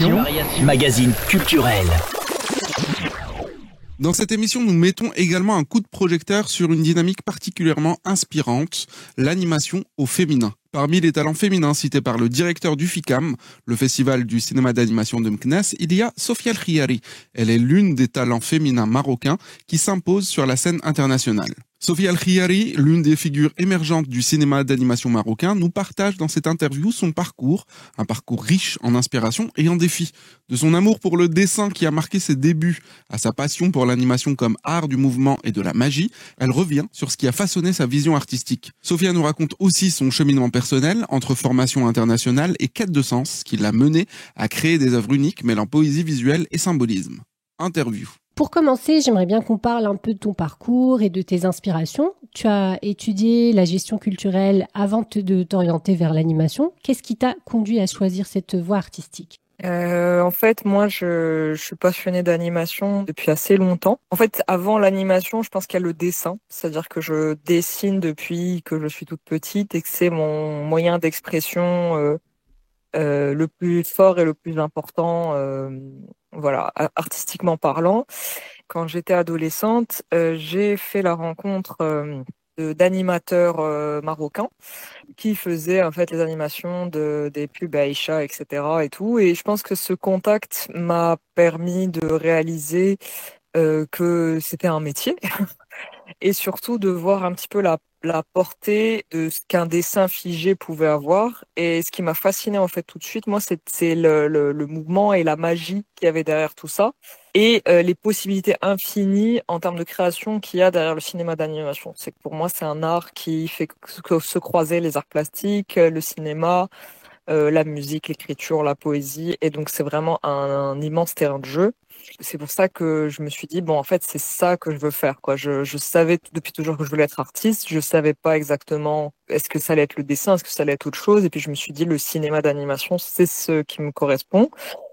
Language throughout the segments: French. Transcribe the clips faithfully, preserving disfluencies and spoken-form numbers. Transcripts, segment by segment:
Magazine culturel. Dans cette émission, nous mettons également un coup de projecteur sur une dynamique particulièrement inspirante, l'animation au féminin. Parmi les talents féminins cités par le directeur du FICAM, le festival du cinéma d'animation de Meknès, il y a Sofia El Khiari. Elle est l'une des talents féminins marocains qui s'impose sur la scène internationale. Sofia El Khiari, l'une des figures émergentes du cinéma d'animation marocain, nous partage dans cette interview son parcours, un parcours riche en inspiration et en défis. De son amour pour le dessin qui a marqué ses débuts, à sa passion pour l'animation comme art du mouvement et de la magie, elle revient sur ce qui a façonné sa vision artistique. Sofia nous raconte aussi son cheminement personnel entre formation internationale et quête de sens qui l'a menée à créer des œuvres uniques mêlant poésie visuelle et symbolisme. Interview. Pour commencer, j'aimerais bien qu'on parle un peu de ton parcours et de tes inspirations. Tu as étudié la gestion culturelle avant de t'orienter vers l'animation. Qu'est-ce qui t'a conduit à choisir cette voie artistique ? Euh, en fait, moi, je, je suis passionnée d'animation depuis assez longtemps. En fait, avant l'animation, je pense qu'il y a le dessin. C'est-à-dire que je dessine depuis que je suis toute petite et que c'est mon moyen d'expression euh, euh, le plus fort et le plus important, euh, voilà, artistiquement parlant. Quand j'étais adolescente, euh, j'ai fait la rencontre euh, de, d'animateurs euh, marocains qui faisaient en fait les animations de des pubs Aïcha, et cetera et tout. Et je pense que ce contact m'a permis de réaliser euh, que c'était un métier et surtout de voir un petit peu la la portée de ce qu'un dessin figé pouvait avoir. Et ce qui m'a fasciné en fait tout de suite, moi, c'est, c'est le, le, le mouvement et la magie qu'il y avait derrière tout ça et euh, les possibilités infinies en termes de création qu'il y a derrière le cinéma d'animation. C'est que pour moi, c'est un art qui fait que se croiser les arts plastiques, le cinéma, euh, la musique, l'écriture, la poésie. Et donc, c'est vraiment un, un immense terrain de jeu. C'est pour ça que je me suis dit, bon, en fait, c'est ça que je veux faire, quoi. Je, je savais depuis toujours que je voulais être artiste. Je savais pas exactement est-ce que ça allait être le dessin, est-ce que ça allait être autre chose. Et puis, je me suis dit, le cinéma d'animation, c'est ce qui me correspond.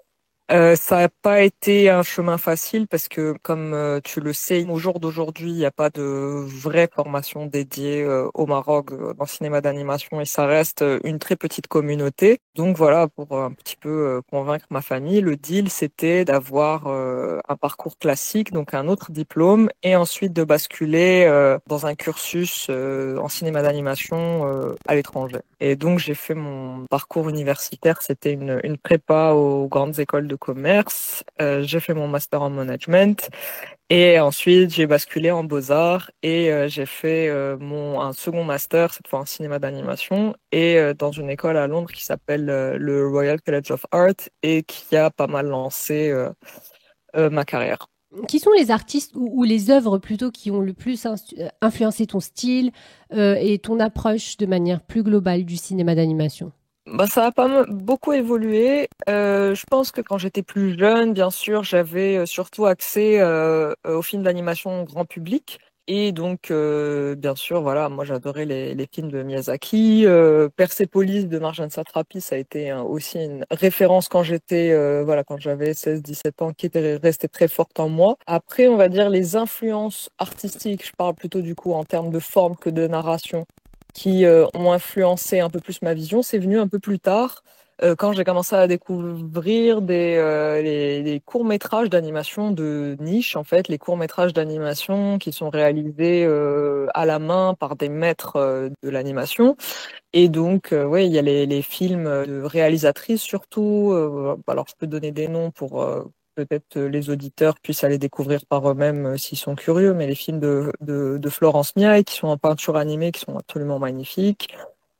Euh, ça n'a pas été un chemin facile parce que, comme euh, tu le sais, au jour d'aujourd'hui, il n'y a pas de vraie formation dédiée euh, au Maroc euh, dans le cinéma d'animation et ça reste euh, une très petite communauté. Donc voilà, pour euh, un petit peu euh, convaincre ma famille, le deal, c'était d'avoir euh, un parcours classique, donc un autre diplôme, et ensuite de basculer euh, dans un cursus euh, en cinéma d'animation euh, à l'étranger. Et donc j'ai fait mon parcours universitaire, c'était une, une prépa aux grandes écoles de commerce, euh, j'ai fait mon master en management et ensuite j'ai basculé en beaux-arts et euh, j'ai fait euh, mon un second master, cette fois en cinéma d'animation et euh, dans une école à Londres qui s'appelle euh, le Royal College of Art et qui a pas mal lancé euh, euh, ma carrière. Qui sont les artistes ou, ou les œuvres plutôt qui ont le plus instu- influencé ton style euh, et ton approche de manière plus globale du cinéma d'animation ? Bah, ça a pas m- beaucoup évolué. Euh, je pense que quand j'étais plus jeune, bien sûr, j'avais euh, surtout accès euh, aux films d'animation grand public. Et donc, euh, bien sûr, voilà, moi j'adorais les, les films de Miyazaki. Euh, Persepolis de Marjane Satrapi, ça a été hein, aussi une référence quand j'étais, euh, voilà, quand j'avais seize dix-sept ans, qui était restée très forte en moi. Après, on va dire les influences artistiques, je parle plutôt du coup en termes de forme que de narration qui euh, ont influencé un peu plus ma vision, c'est venu un peu plus tard, euh, quand j'ai commencé à découvrir des, euh, les, les courts-métrages d'animation de niche, en fait, les courts-métrages d'animation qui sont réalisés euh, à la main par des maîtres euh, de l'animation. Et donc, euh, ouais, il y a les, les films de réalisatrices surtout. Euh, alors, je peux donner des noms pour euh, peut-être euh, les auditeurs puissent aller découvrir par eux-mêmes euh, s'ils sont curieux. Mais les films de, de, de Florence Miaille qui sont en peinture animée, qui sont absolument magnifiques.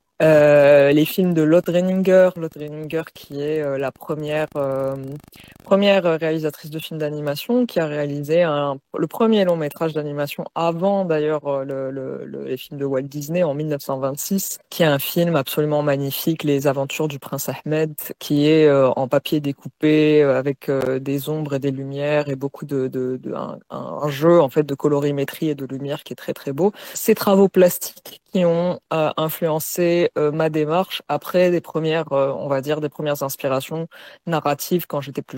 Euh, les films de Lotte Reininger, Lotte Reininger qui est euh, la première euh, première réalisatrice de films d'animation, qui a réalisé un, le premier long métrage d'animation avant d'ailleurs euh, le, le, le, les films de Walt Disney en mille neuf cent vingt-six, qui est un film absolument magnifique, Les Aventures du Prince Ahmed, qui est euh, en papier découpé euh, avec euh, des ombres et des lumières et beaucoup de, de, de un, un jeu en fait de colorimétrie et de lumière qui est très très beau. Ces travaux plastiques qui ont euh, influencé euh, ma démarche après des premières, euh, on va dire, des premières inspirations narratives quand j'étais plus jeune.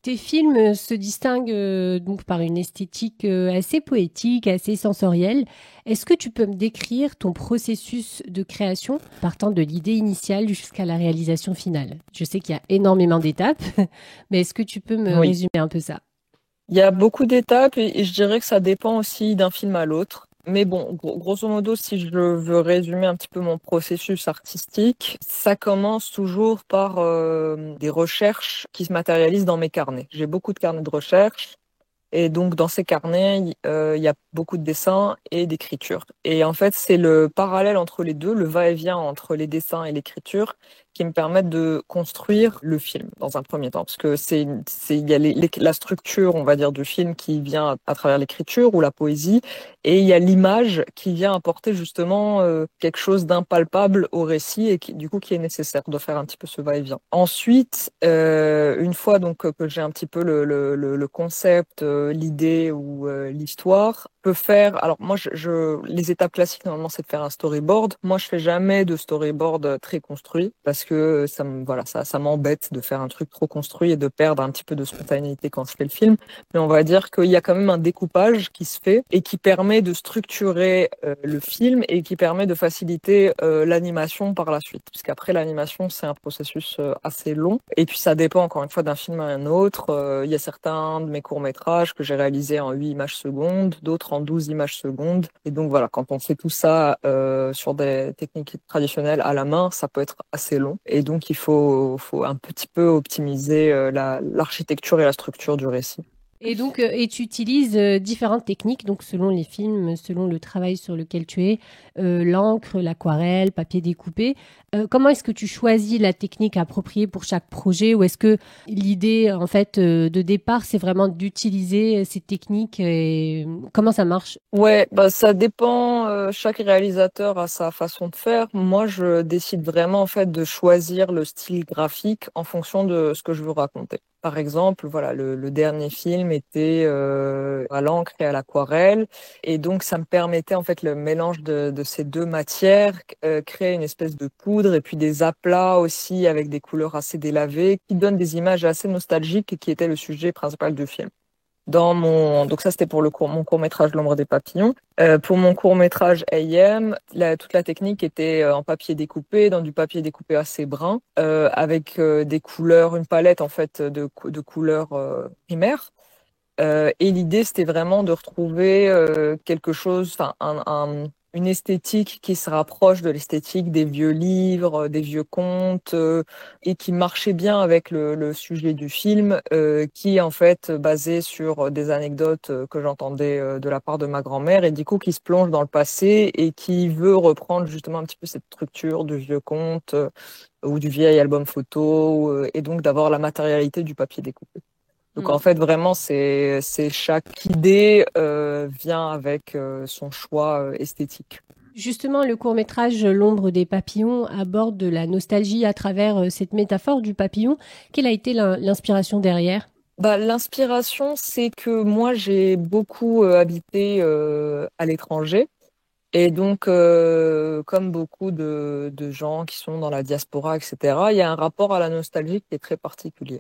Tes films se distinguent euh, donc par une esthétique euh, assez poétique, assez sensorielle. Est-ce que tu peux me décrire ton processus de création, partant de l'idée initiale jusqu'à la réalisation finale? Je sais qu'il y a énormément d'étapes, mais est-ce que tu peux me Oui. résumer un peu ça? Il y a beaucoup d'étapes et, et je dirais que ça dépend aussi d'un film à l'autre. Mais bon, gros- grosso modo, si je veux résumer un petit peu mon processus artistique, ça commence toujours par euh, des recherches qui se matérialisent dans mes carnets. J'ai beaucoup de carnets de recherche. Et donc, dans ces carnets, il euh, il y a beaucoup de dessins et d'écriture. Et en fait, c'est le parallèle entre les deux, le va-et-vient entre les dessins et l'écriture, qui me permettent de construire le film dans un premier temps. Parce que c'est, c'est, il y a les- les- la structure, on va dire, du film qui vient à, à travers l'écriture ou la poésie, et il y a l'image qui vient apporter justement euh, quelque chose d'impalpable au récit et qui, du coup, qui est nécessaire de faire un petit peu ce va-et-vient. Ensuite, euh, une fois donc que j'ai un petit peu le, le, le le concept, euh, l'idée ou euh, l'histoire, peut faire. Alors moi, je, je, les étapes classiques normalement, c'est de faire un storyboard. Moi, je fais jamais de storyboard très construit parce que ça me, voilà, ça, ça m'embête de faire un truc trop construit et de perdre un petit peu de spontanéité quand je fais le film. Mais on va dire qu'il y a quand même un découpage qui se fait et qui permet de structurer euh, le film et qui permet de faciliter euh, l'animation par la suite. Parce qu'après, l'animation, c'est un processus euh, assez long. Et puis, ça dépend encore une fois d'un film à un autre. Euh, il y a certains de mes courts-métrages que j'ai réalisés en huit images secondes, d'autres en douze images secondes. Et donc, voilà, quand on fait tout ça euh, sur des techniques traditionnelles à la main, ça peut être assez long. Et donc, il faut, faut un petit peu optimiser euh, la, l'architecture et la structure du récit. Et donc, euh, et tu utilises euh, différentes techniques, donc selon les films, selon le travail sur lequel tu es, euh, l'encre, l'aquarelle, papier découpé. Euh, comment est-ce que tu choisis la technique appropriée pour chaque projet, ou est-ce que l'idée, en fait, euh, de départ, c'est vraiment d'utiliser ces techniques et comment ça marche? Ouais, bah ça dépend. euh, chaque réalisateur a sa façon de faire. Moi, je décide vraiment en fait de choisir le style graphique en fonction de ce que je veux raconter. Par exemple, voilà, le, le dernier film était euh, à l'encre et à l'aquarelle, et donc ça me permettait en fait le mélange de, de ces deux matières, euh, créer une espèce de poudre et puis des aplats aussi avec des couleurs assez délavées qui donnent des images assez nostalgiques et qui était le sujet principal du film. Dans mon, donc ça c'était pour le court, mon court métrage L'ombre des papillons. Euh, pour mon court métrage A M, la, toute la technique était euh, en papier découpé, dans du papier découpé assez brun, euh, avec euh, des couleurs, une palette en fait de, cou- de couleurs euh, primaires. Euh, et l'idée, c'était vraiment de retrouver euh, quelque chose, enfin, un, un- une esthétique qui se rapproche de l'esthétique des vieux livres, euh, des vieux contes, euh, et qui marchait bien avec le, le sujet du film, euh, qui est en fait basé sur des anecdotes euh, que j'entendais euh, de la part de ma grand-mère, et du coup qui se plonge dans le passé et qui veut reprendre justement un petit peu cette structure du vieux conte euh, ou du vieil album photo, euh, et donc d'avoir la matérialité du papier découpé. Donc en fait vraiment c'est c'est chaque idée euh, vient avec euh, son choix euh, esthétique. Justement, le court-métrage L'ombre des papillons aborde de la nostalgie à travers euh, cette métaphore du papillon. Quelle a été l'in- l'inspiration derrière? Bah l'inspiration c'est que moi j'ai beaucoup euh, habité euh, à l'étranger et donc euh, comme beaucoup de de gens qui sont dans la diaspora et cetera, il y a un rapport à la nostalgie qui est très particulier.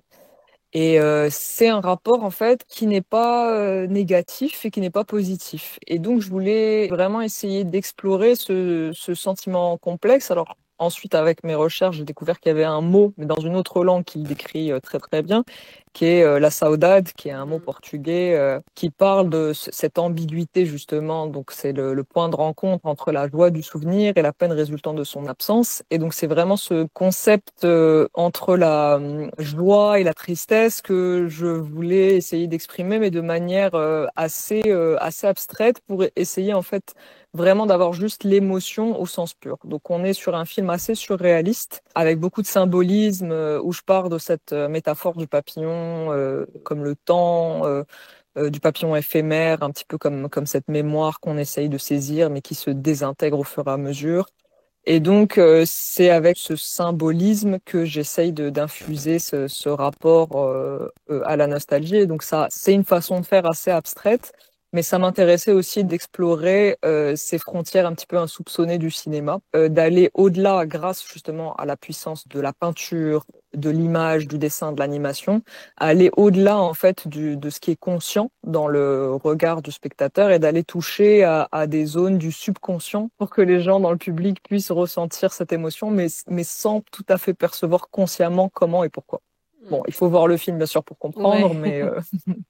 Et euh, c'est un rapport en fait qui n'est pas euh, négatif et qui n'est pas positif. Et donc je voulais vraiment essayer d'explorer ce, ce sentiment complexe. Alors ensuite avec mes recherches, j'ai découvert qu'il y avait un mot, mais dans une autre langue qui le décrit euh, très très bien, qui est euh, la saudade, qui est un mot portugais euh, qui parle de ce- cette ambiguïté justement. Donc c'est le, le point de rencontre entre la joie du souvenir et la peine résultant de son absence. Et donc c'est vraiment ce concept euh, entre la hum, joie et la tristesse que je voulais essayer d'exprimer, mais de manière euh, assez euh, assez abstraite pour essayer en fait vraiment d'avoir juste l'émotion au sens pur. Donc on est sur un film assez surréaliste avec beaucoup de symbolisme euh, où je pars de cette euh, métaphore du papillon euh, comme le temps, euh, euh, du papillon éphémère, un petit peu comme comme cette mémoire qu'on essaye de saisir mais qui se désintègre au fur et à mesure. Et donc euh, c'est avec ce symbolisme que j'essaye de d'infuser ce, ce rapport euh, euh, à la nostalgie. Et donc ça c'est une façon de faire assez abstraite. Mais ça m'intéressait aussi d'explorer euh, ces frontières un petit peu insoupçonnées du cinéma, euh, d'aller au-delà grâce justement à la puissance de la peinture, de l'image, du dessin, de l'animation, à aller au-delà en fait du, de ce qui est conscient dans le regard du spectateur et d'aller toucher à, à des zones du subconscient pour que les gens dans le public puissent ressentir cette émotion, mais, mais sans tout à fait percevoir consciemment comment et pourquoi. Bon, il faut voir le film, bien sûr, pour comprendre, ouais. mais, euh...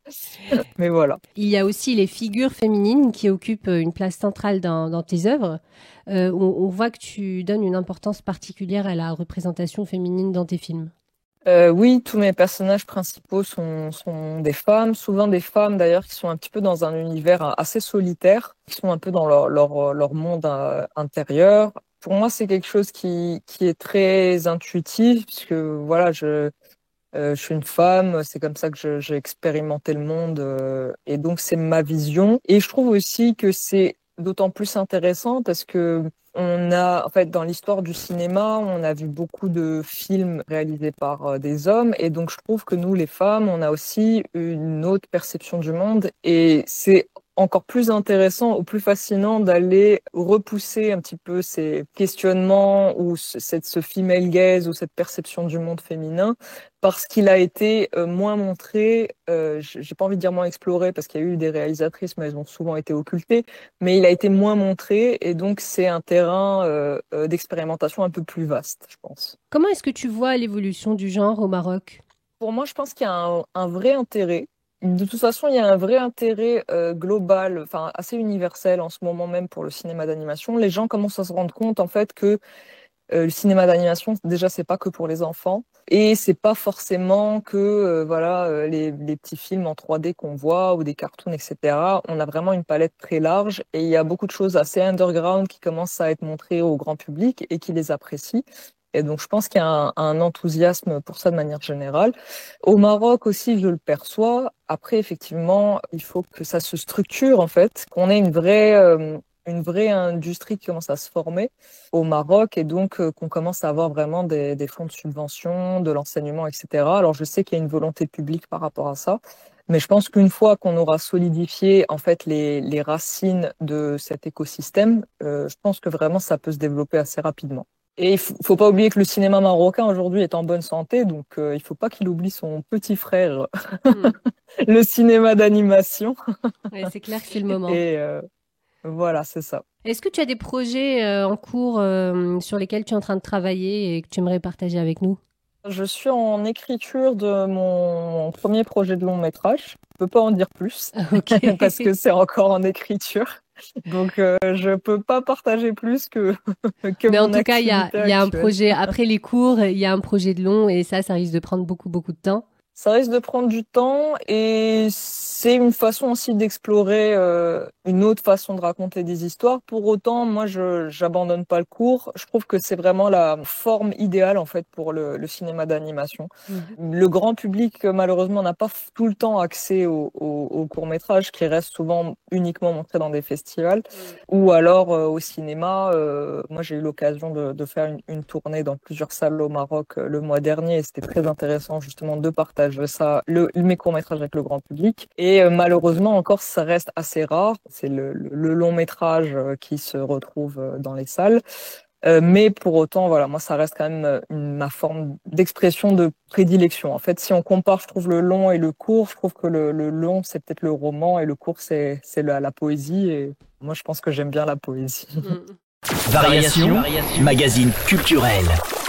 mais voilà. Il y a aussi les figures féminines qui occupent une place centrale dans, dans tes œuvres. Euh, on, on voit que tu donnes une importance particulière à la représentation féminine dans tes films. Euh, oui, tous mes personnages principaux sont, sont des femmes, souvent des femmes d'ailleurs qui sont un petit peu dans un univers assez solitaire, qui sont un peu dans leur, leur, leur monde euh, intérieur. Pour moi, c'est quelque chose qui, qui est très intuitif, puisque voilà, je... Euh, je suis une femme, c'est comme ça que je, j'ai expérimenté le monde euh, et donc c'est ma vision. Et je trouve aussi que c'est d'autant plus intéressant parce que on a, en fait, dans l'histoire du cinéma, on a vu beaucoup de films réalisés par euh, des hommes et donc je trouve que nous, les femmes, on a aussi une autre perception du monde et c'est encore plus intéressant ou plus fascinant d'aller repousser un petit peu ces questionnements ou cette, ce female gaze ou cette perception du monde féminin parce qu'il a été euh, moins montré, euh, j'ai pas envie de dire moins exploré parce qu'il y a eu des réalisatrices mais elles ont souvent été occultées, mais il a été moins montré et donc c'est un terrain euh, d'expérimentation un peu plus vaste, je pense. Comment est-ce que tu vois l'évolution du genre au Maroc ? Pour moi, je pense qu'il y a un, un vrai intérêt. De toute façon, il y a un vrai intérêt euh, global, enfin assez universel en ce moment même pour le cinéma d'animation. Les gens commencent à se rendre compte en fait que euh, le cinéma d'animation, déjà, c'est pas que pour les enfants, et c'est pas forcément que euh, voilà euh, les, les petits films en trois D qu'on voit ou des cartoons, et cetera. On a vraiment une palette très large, et il y a beaucoup de choses assez underground qui commencent à être montrées au grand public et qui les apprécient. Et donc, je pense qu'il y a un, un enthousiasme pour ça de manière générale. Au Maroc aussi, je le perçois. Après, effectivement, il faut que ça se structure, en fait, qu'on ait une vraie, euh, une vraie industrie qui commence à se former au Maroc et donc euh, qu'on commence à avoir vraiment des, des fonds de subvention, de l'enseignement, et cetera. Alors, je sais qu'il y a une volonté publique par rapport à ça. Mais je pense qu'une fois qu'on aura solidifié en fait les, les racines de cet écosystème, euh, je pense que vraiment ça peut se développer assez rapidement. Et il faut, faut pas oublier que le cinéma marocain aujourd'hui est en bonne santé, donc euh, il faut pas qu'il oublie son petit frère, mm. le cinéma d'animation. Ouais, c'est clair que c'est le moment. Et euh, voilà, c'est ça. Est-ce que tu as des projets euh, en cours euh, sur lesquels tu es en train de travailler et que tu aimerais partager avec nous ? Je suis en écriture de mon premier projet de long métrage. Je peux pas en dire plus okay. parce que c'est encore en écriture. Donc, euh, je peux pas partager plus que, que Mais mon en tout cas, il y a, y a un projet, après les cours, il y a un projet de long et ça, ça risque de prendre beaucoup, beaucoup de temps. Ça risque de prendre du temps et c'est une façon aussi d'explorer euh, une autre façon de raconter des histoires. Pour autant, moi, je j'abandonne pas le cours. Je trouve que c'est vraiment la forme idéale en fait pour le, le cinéma d'animation. Mmh. Le grand public, malheureusement, n'a pas tout le temps accès aux au, au courts-métrages qui restent souvent uniquement montrés dans des festivals mmh. ou alors euh, au cinéma. Euh, moi, j'ai eu l'occasion de, de faire une, une tournée dans plusieurs salles au Maroc euh, le mois dernier et c'était très intéressant justement de partager ça, le, mes courts-métrages avec le grand public. Et euh, malheureusement, encore, ça reste assez rare. C'est le, le, le long-métrage euh, qui se retrouve euh, dans les salles. Euh, mais pour autant, voilà, moi, ça reste quand même une, ma forme d'expression de prédilection. En fait, si on compare, je trouve, le long et le court, je trouve que le, le long, c'est peut-être le roman et le court, c'est, c'est la, la poésie. Et moi, je pense que j'aime bien la poésie. Mmh. Variation, Variation, magazine culturel.